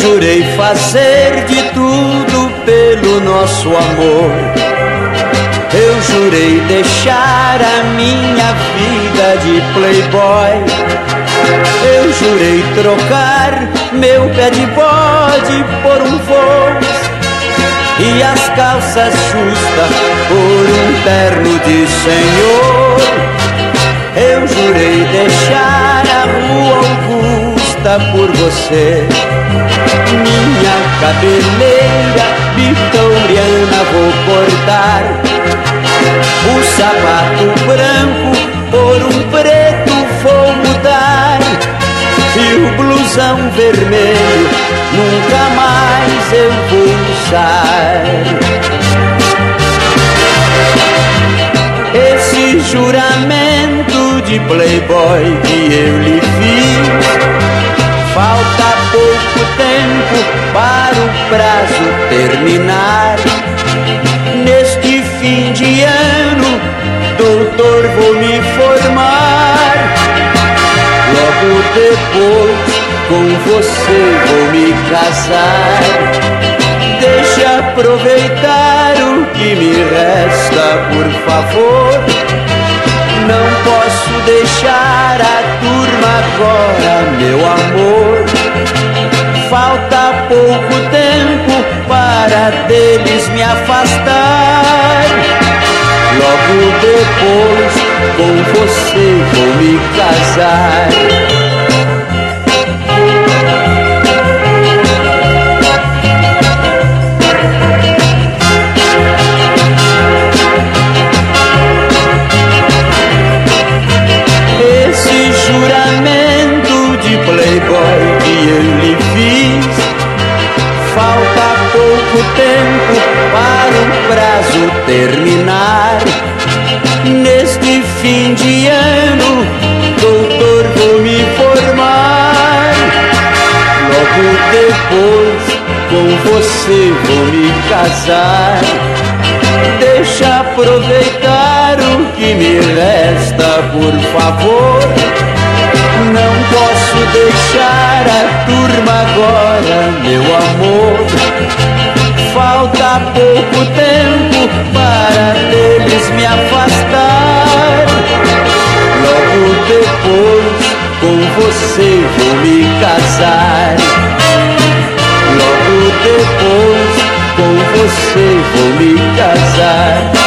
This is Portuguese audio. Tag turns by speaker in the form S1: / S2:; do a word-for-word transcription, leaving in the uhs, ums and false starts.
S1: jurei fazer de tudo pelo nosso amor. Eu jurei deixar a minha vida de playboy. Eu jurei trocar meu pé de bode por um Volks e as calças justas por um terno de senhor. Eu jurei deixar a Rua Augusta por você. Minha cabeleira vitoriana vou cortar, o sapato branco por um preto vou mudar, e o blusão vermelho nunca mais eu vou usar. Esse juramento de playboy que eu lhe fiz, falta pouco tempo para o prazo terminar. Neste fim de ano, doutor, vou me formar. Logo depois, com você vou me casar. Deixe aproveitar o que me resta, por favor. Não posso deixar a turma agora, meu amor. Falta pouco tempo para deles me afastar. Logo depois, com você vou me casar. Esse juramento de playboy que eu lhe fiz, falta pouco tempo para o prazo terminar. Neste fim de ano, doutor, vou me formar. Logo depois, com você vou me casar. Deixa aproveitar o que me resta, por favor. Não posso deixar a turma agora, meu amor. Falta pouco tempo para deles me afastar. Logo depois, com você vou me casar. Logo depois, com você vou me casar.